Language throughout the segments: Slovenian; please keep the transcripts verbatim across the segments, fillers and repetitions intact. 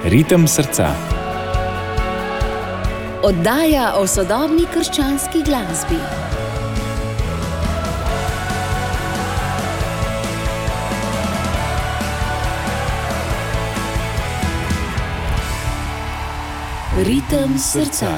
Ritem srca. Oddaja o sodobni krščanski glasbi. Ritem srca.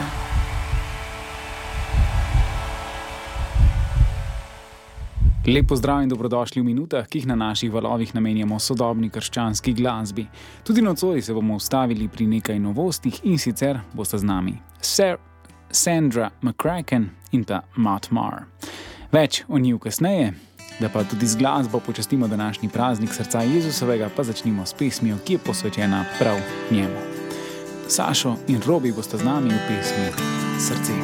Lep pozdrav in dobrodošli v minutah, ki jih na naših valovih namenjamo sodobni krščanski glasbi. Tudi nocoj se bomo ustavili pri nekaj novostih in sicer bosta z nami Sir Sandra McCracken in pa Matt Maher. Več o njiju kasneje, da pa tudi z glasbo počastimo današnji praznik srca Jezusovega, pa začnimo s pesmijo, ki je posvečena prav njemu. Sašo in Robi bosta z nami v pesmi Srce.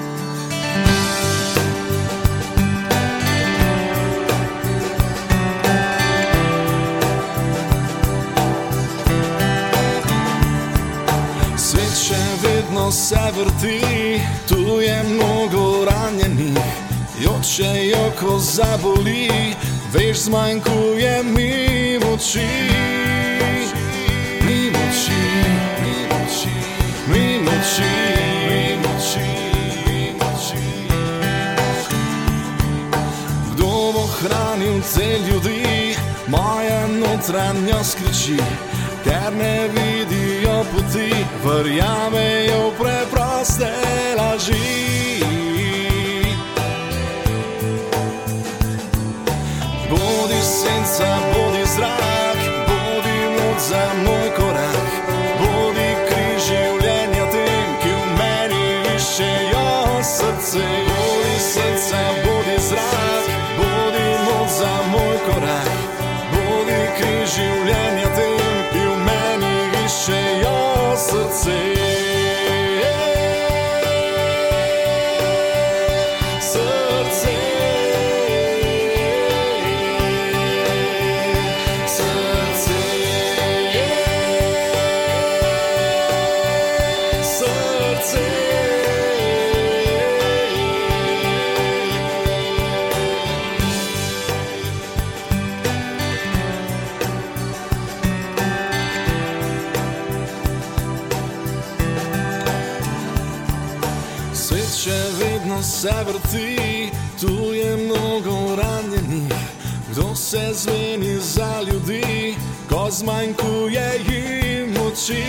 Se vrti, tu je mnogo ranjenih, jočejo, ko zaboli, veš, zmanjkuje mi moči. Mi moči, mi moči, mi moči, mi moči, mi moči. Kdo bo hranil te ljudi, moja notranjost kriči, ker ne vidijo poti, verjamejo v preproste laži. Bodi senca, bodi zrak, bodi moč za moj korak, bodi križ življenja tem, ki v meni iščejo srce. Bodi senca, bodi zrak, bodi moč za moj korak, bodi križ življenja tem, iščejo srce. Srce. Srce. Srce. Se vrti, tu je mnogo ranjenih, kdo se zveni za ljudi, ko zmanjkuje jim moči.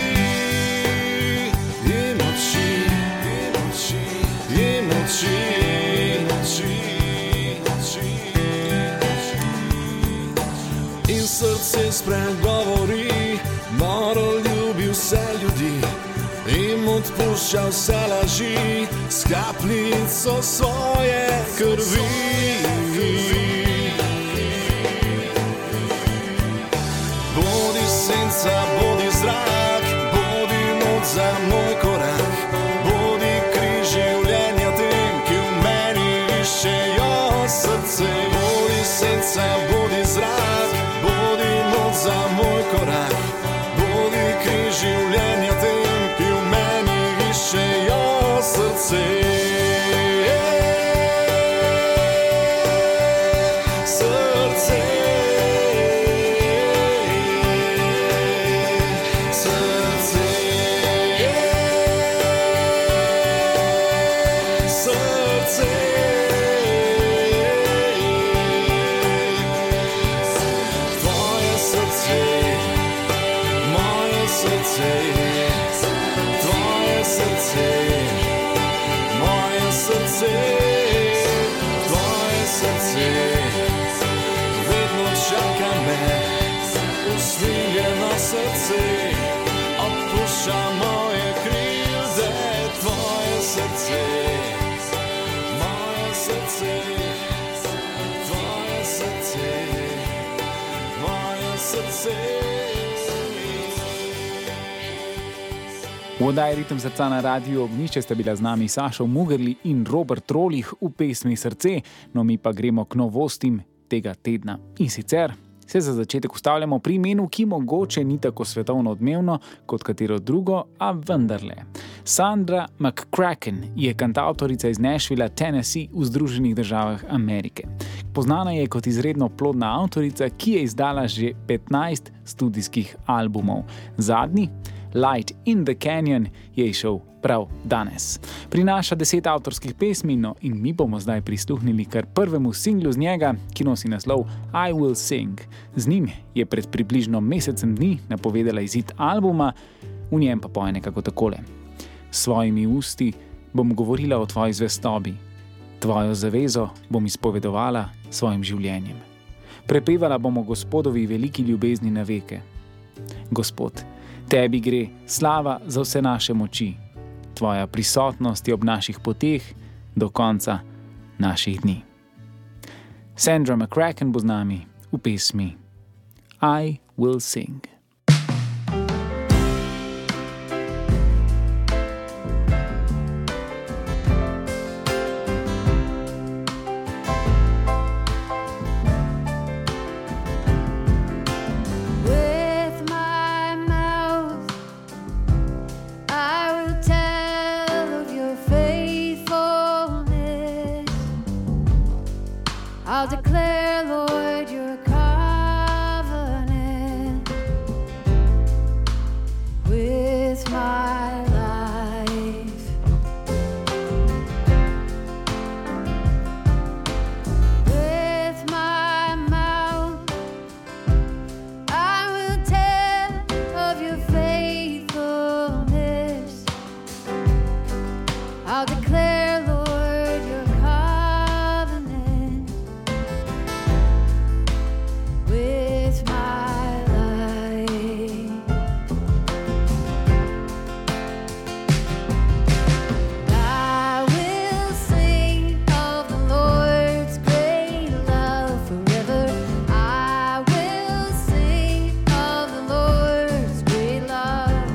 Jim moči, jim moči, jim moči, moči, moči, moči. In srce spregovori, noro ljubi vse ljudi, im odpušča vse laži, s kapljico svoje krvi. Bodi senca, bodi zrak, bodi moč za moj korak, bodi križ življenja tem, ki v meni iščejo srce. Bodi senca, bodi zrak, bodi moč za moj korak, bodi križ življenja tem, iščejo srce. Srce. Srce. Srce. Tvoje srce, moje srce, srce, moje srce, tvoje srce, vedno čaka me, usmiljeno srce, odpušča moje krivde. Tvoje srce, moje srce, tvoje srce, moje srce. V oddaji Ritem srca na Radiu Ognjišče sta bila z nami Sašo Mugerli in Robert Trolih v pesmi Srce, no mi pa gremo k novostim tega tedna. In sicer se za začetek ustavljamo pri imenu, ki mogoče ni tako svetovno odmevno kot katero drugo, a vendarle. Sandra McCracken je kantavtorica iz Nashvilla, Tennessee v Združenih državah Amerike. Poznana je kot izredno plodna avtorica, ki je izdala že petnajst studijskih albumov. Zadnji, Light in the Canyon je izšel prav danes. Prinaša deset avtorskih pesmi, no in mi bomo zdaj prisluhnili kar prvemu singlu z njega, ki nosi naslov I Will Sing. Z njim je pred približno mesecem dni napovedala izid albuma, v njem pa poje nekako takole. S svojimi usti bom govorila o tvoji zvestobi, tvojo zavezo bom izpovedovala svojim življenjem. Prepevala bomo Gospodovi veliki ljubezni na veke. Gospod, tebi gre slava za vse naše moči. Tvoja prisotnost je ob naših poteh do konca naših dni. Sandra McCracken bo z nami v pesmi I Will Sing. I'll declare, Lord, your covenant with my life. With my mouth, I will tell of your faithfulness. I'll declare, Lord, your covenant with my life. I will sing of the Lord's great love forever. I will sing of the Lord's great love.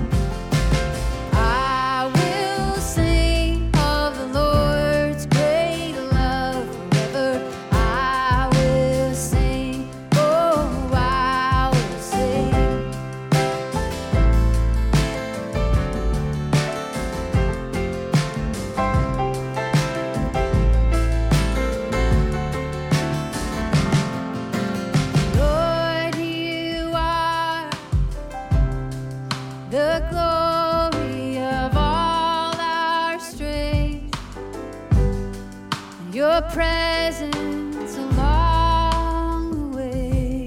I will sing of the Lord's great love forever. I will sing, oh, I will sing. Lord, you are the glory of all our strength. Your presence along the way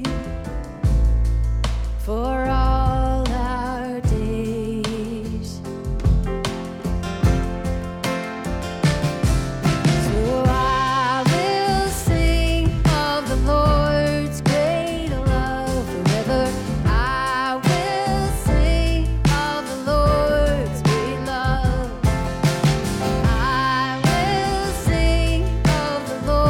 for all our days. So I will sing of the Lord's great love forever. I will sing of the Lord's great love. I will sing of the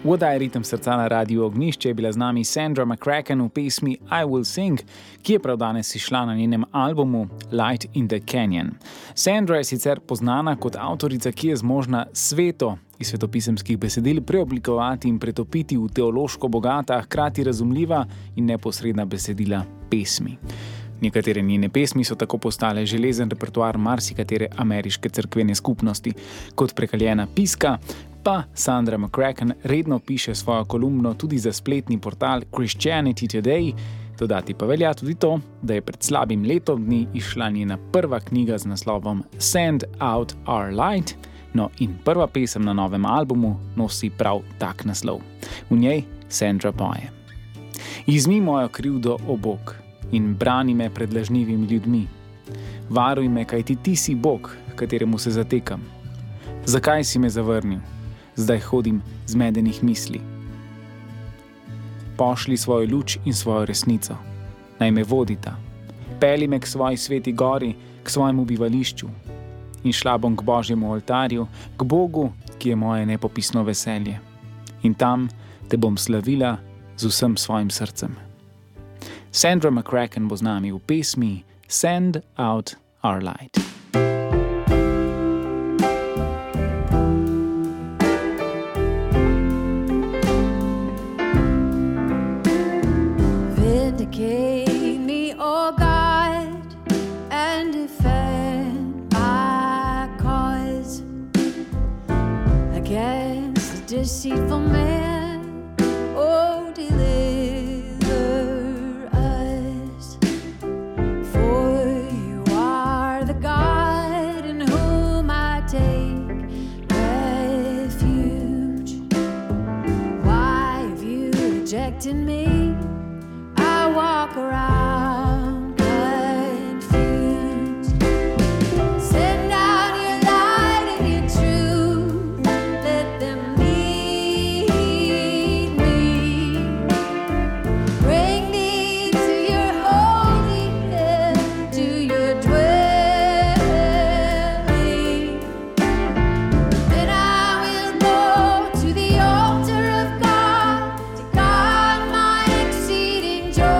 Vodaj ritem srca na Radiu Ognjišče je bila z nami Sandra McCracken v pesmi I Will Sing, ki je prav danes izšla na njenem albumu Light in the Canyon. Sandra je sicer poznana kot avtorica, ki je zmožna sveto iz svetopisemskih besedil preoblikovati in pretopiti v teološko bogata, hkrati razumljiva in neposredna besedila pesmi. Nekatere njene pesmi so tako postale železen repertoar marsikatere ameriške cerkvene skupnosti. Kot prekaljena piska, pa Sandra McCracken redno piše svojo kolumno tudi za spletni portal Christianity Today. Dodati pa velja tudi to, da je pred slabim letom dni izšla njena prva knjiga z naslovom Send Out Our Light, no in prva pesem na novem albumu nosi prav tak naslov. V njej Sandra poje: Izmi mojo krivdo, o Bog, in brani me pred lažnivimi ljudmi. Varuj me, kajti ti si Bog, kateremu se zatekam. Zakaj si me zavrnil? Zdaj hodim zmedenih misli. Pošli svojo luč in svojo resnico. Naj me vodita. Peli me k svoji sveti gori, k svojemu bivališču. In šla bom k Božjemu oltarju, k Bogu, ki je moje nepopisno veselje. In tam te bom slavila z vsem svojim srcem. Sandra McCracken bo z nami v pesmi Send Out Our Light. Vindicate me, O God, and defend my cause against the deceitful man. Oh, deliver us, for you are the God in whom I take refuge. Why have you rejected me? Walk around confused. Send out your light and your truth. Let them lead me. Bring me to your holy hill, to your dwelling. Then I will go to the altar of God, to God my exceeding joy.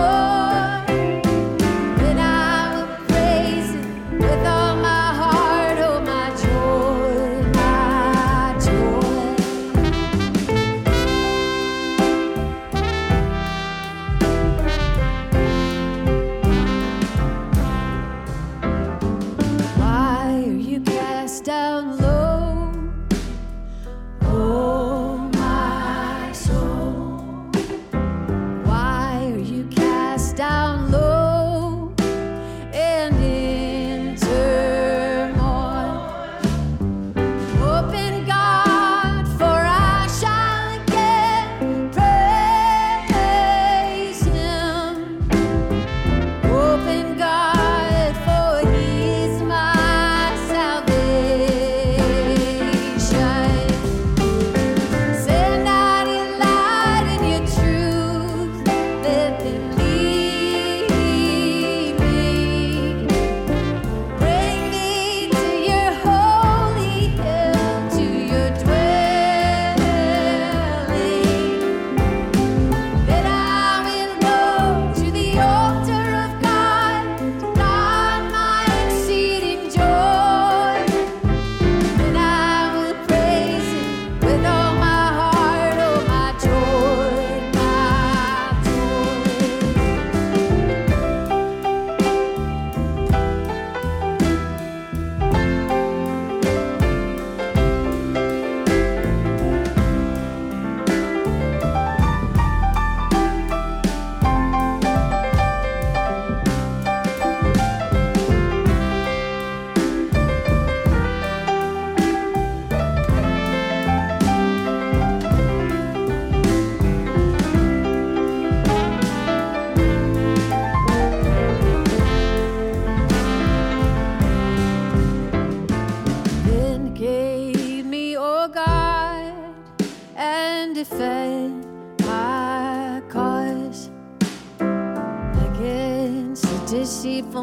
Deceitful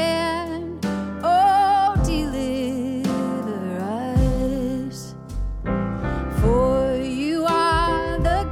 man, oh, deliver us, for you are the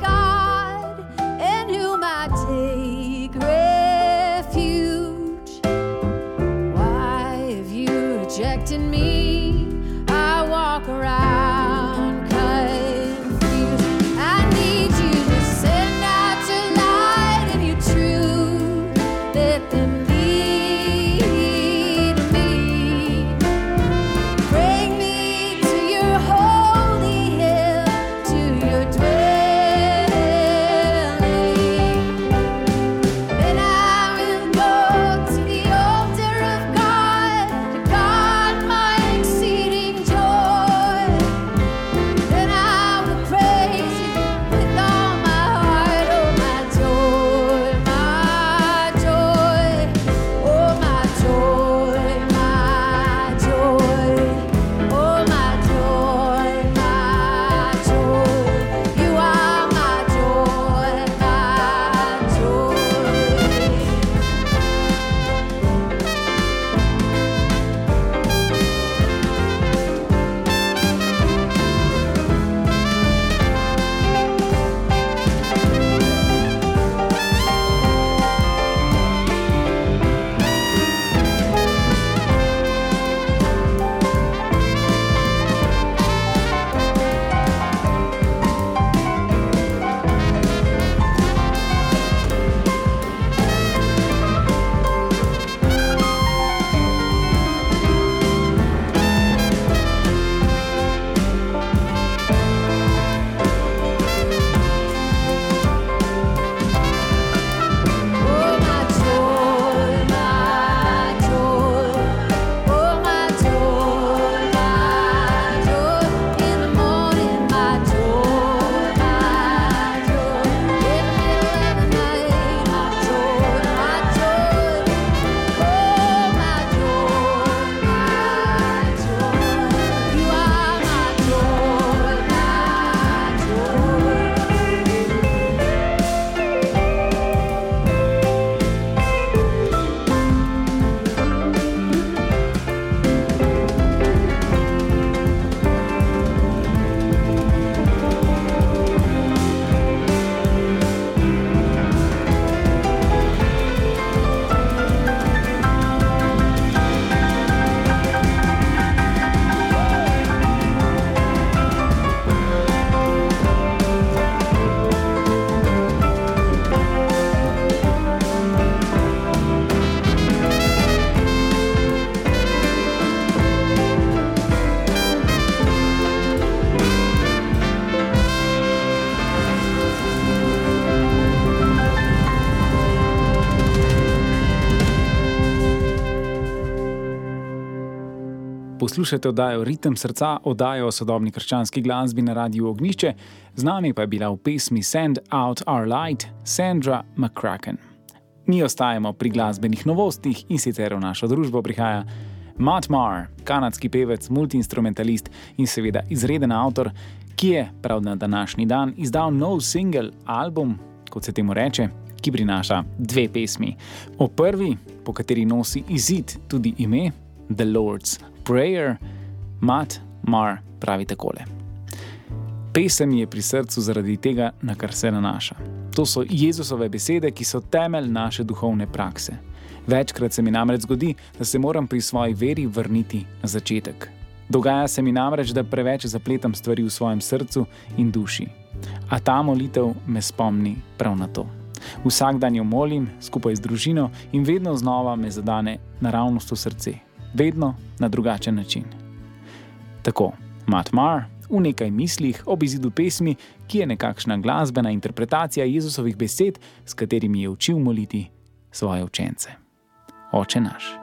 Poslušate oddajo Ritem srca, oddajo o sodobni krščanski glasbi na Radiu Ognjišče. Z nami pa je bila v pesmi Send Out Our Light Sandra McCracken. Mi ostajamo pri glasbenih novostih in sicer v našo družbo prihaja Matt Maher, kanadski pevec, multiinstrumentalist in seveda izreden avtor, ki je prav na današnji dan izdal nov single, album, kot se temu reče, ki prinaša dve pesmi. O prvi, po kateri nosi izid tudi ime, The Lord's Prayer, Matt Maher pravi takole. Pesem je pri srcu zaradi tega, na kar se nanaša. To so Jezusove besede, ki so temelj naše duhovne prakse. Večkrat se mi namreč zgodi, da se moram pri svoji veri vrniti na začetek. Dogaja se mi namreč, da preveč zapletam stvari v svojem srcu in duši. A ta molitev me spomni prav na to. Vsak dan jo molim skupaj z družino in vedno znova me zadane naravnost v srce. Vedno na drugačen način. Tako, Matt Maher v nekaj mislih ob izidu pesmi, ki je nekakšna glasbena interpretacija Jezusovih besed, s katerimi je učil moliti svoje učence. Oče naš.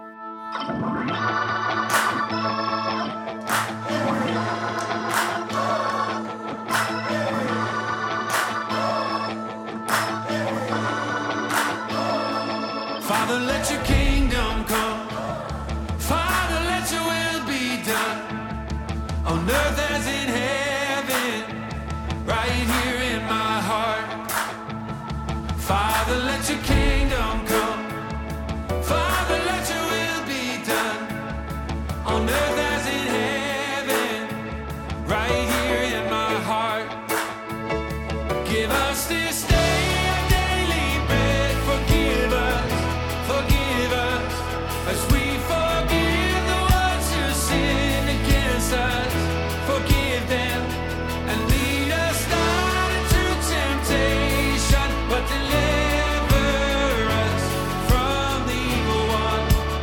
Father, let your kingdom come. Father, let your will be done on earth as in heaven, right here in my heart. Father, let your kingdom come. Father, let your will be done on earth as in heaven, right here in my heart. Give us this day our daily bread. Forgive us, forgive us, as we forgive the ones who sin against us. Forgive them and lead us not into temptation, but deliver us from the evil one.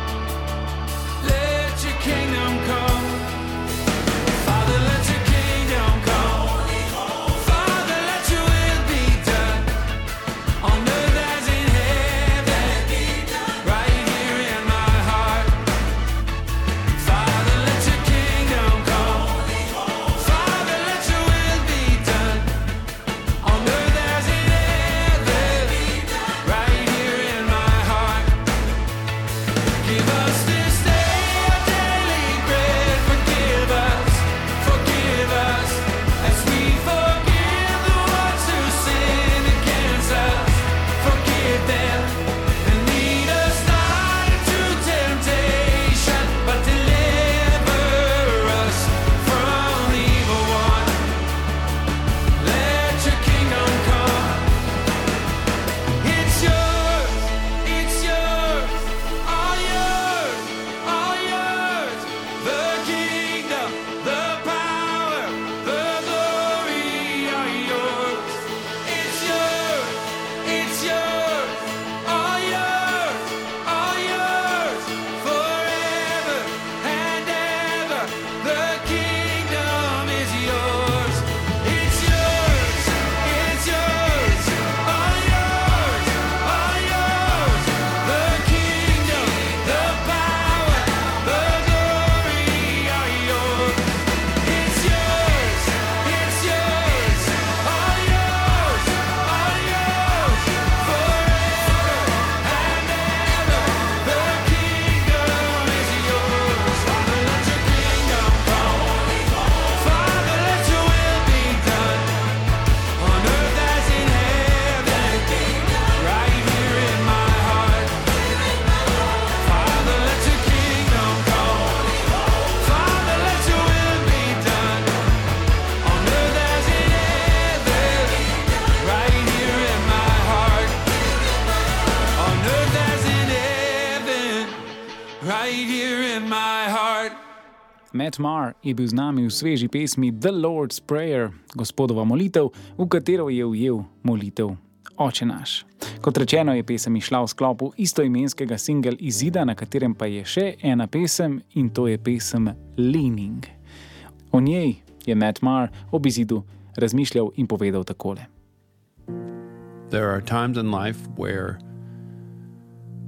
Let your kingdom come. Father, let your kingdom come. Father, let your will be done on earth as in heaven, right here in my heart. Father, let your kingdom come. Father, let your will be done on earth as in heaven, right here in my heart. Give us this day our daily bread. Forgive us, forgive us, as we forgive the ones who sin against us. Forgive them and lead us not into temptation, but deliver us from the evil one. Let your kingdom come. It's yours, it's yours, all yours, all yours. The kingdom, the power, the glory are yours. It's yours, it's yours, all yours, all yours. Forever and ever, the kingdom is yours. It's yours, it's yours, all yours, all yours. The kingdom, the power, the glory are yours. It's yours, it's yours, all yours, all yours. Forever and ever, the kingdom is yours. Father, let your kingdom come. Father, let your will be done on earth as in heaven, right here in my heart. Father, let your kingdom come. Father, let your will be done on earth as in heaven, right here in my heart. On earth as in heaven, right here in my heart. Matt Maher je bil z nami v sveži pesmi The Lord's Prayer, Gospodova molitev, v katero je ujel molitev Oče naš. Kot rečeno, je pesem išla v sklopu istoimenskega single izida, na katerem pa je še ena pesem in to je pesem Leaning. O njej je Matt Maher ob izidu razmišljal in povedal takole. There are times in life where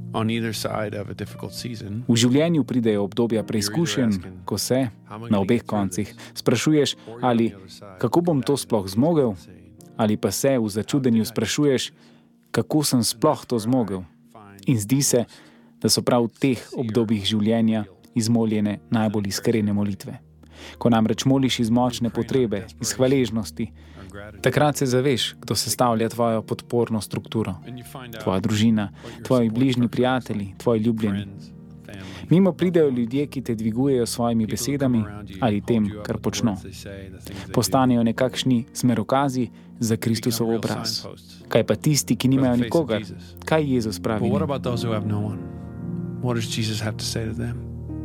on either side of a difficult season, V življenju pridejo obdobja preizkušenj, ko se na obeh koncih sprašuješ, ali kako bom to sploh zmogel, ali pa se v začudenju sprašuješ, kako sem sploh to zmogel. In zdi se, da so prav v teh obdobjih življenja izmoljene najbolj iskrene molitve. Ko namreč moliš iz močne potrebe, iz hvaležnosti, takrat se zaveš, kdo sestavlja tvojo podporno strukturo. Tvoja družina, tvoji bližnji prijatelji, tvoji ljubljeni. Mimo pridejo ljudje, ki te dvigujejo s svojimi besedami ali tem, kar počno. Postanejo nekakšni smerokazi za Kristusov obraz. Kaj pa tisti, ki nimajo nikogar? Kaj Jezus pravi? But what about those who have no one? What does Jesus have to say to them?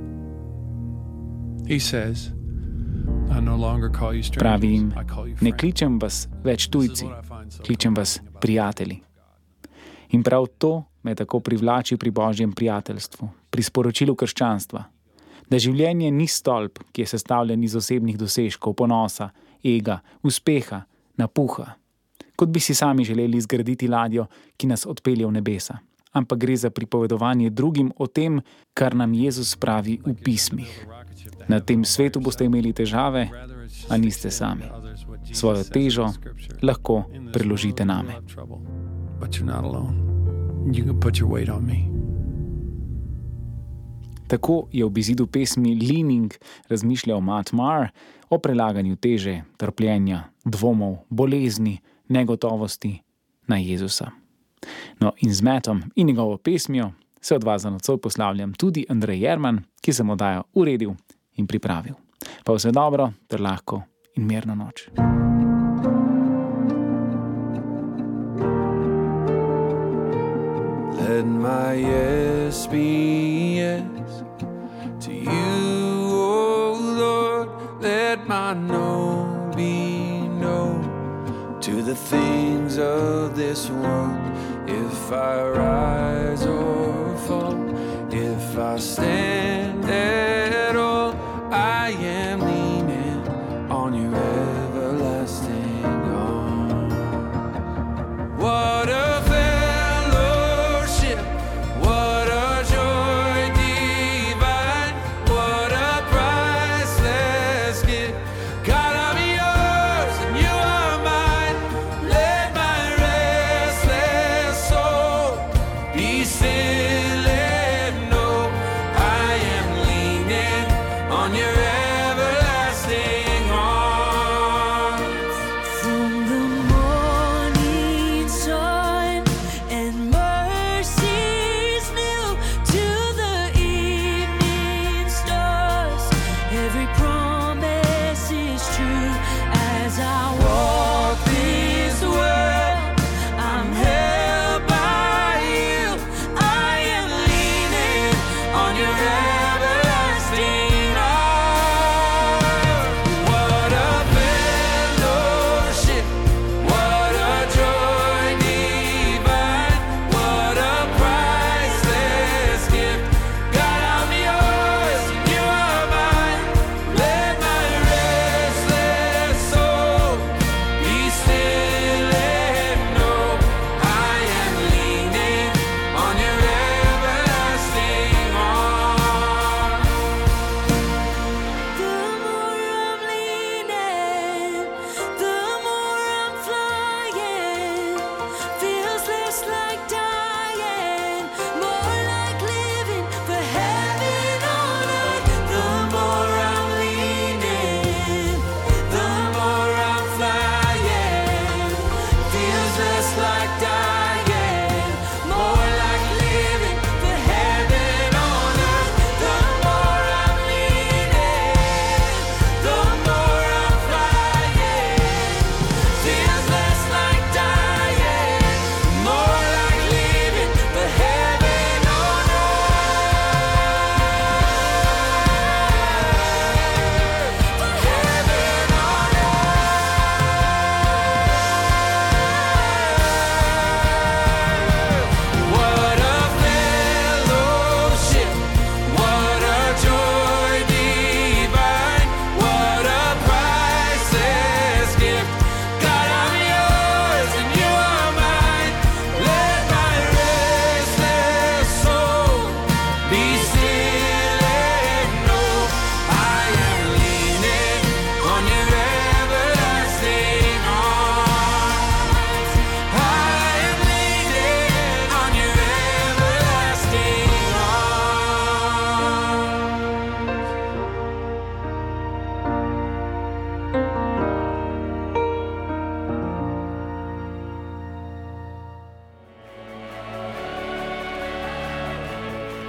He says, I no longer call you strangers, Pravi jim, I call you ne friends. kličem vas več tujci, kličem vas prijatelji. In prav to me tako privlači pri Božjem prijateljstvu, pri sporočilu krščanstva, da življenje ni stolp, ki je sestavljen iz osebnih dosežkov, ponosa, ega, uspeha, napuha, kot bi si sami želeli zgraditi ladjo, ki nas odpelje v nebesa, ampak gre za pripovedovanje drugim o tem, kar nam Jezus pravi v pismih. Na tem svetu boste imeli težave, a niste sami. Svojo težo lahko preložite name. But you're not alone. You can put your weight on me. Tako je v bezidu pesmi Leaning razmišljal Matt Maher o prelaganju teže, trpljenja, dvomov, bolezni, negotovosti na Jezusa. No in z Mattom in njegovo pesmijo se od vas za nocoj poslavljam tudi Andrej Jerman, ki sem oddajo uredil in pripravil. Pa vse dobro, ter lahko in mirno noč. Let my yes be yes to you, oh Lord. Let my no be no to the things of this world. If I rise or fall, if I stand at all, I am leaning on your everlasting arm. What a fellowship, what a joy divine, what a priceless gift. God, I'm yours and you are mine. Let my restless soul be still and know I am leaning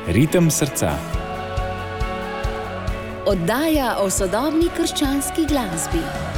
Ritem srca. Oddaja o sodobni krščanski glasbi.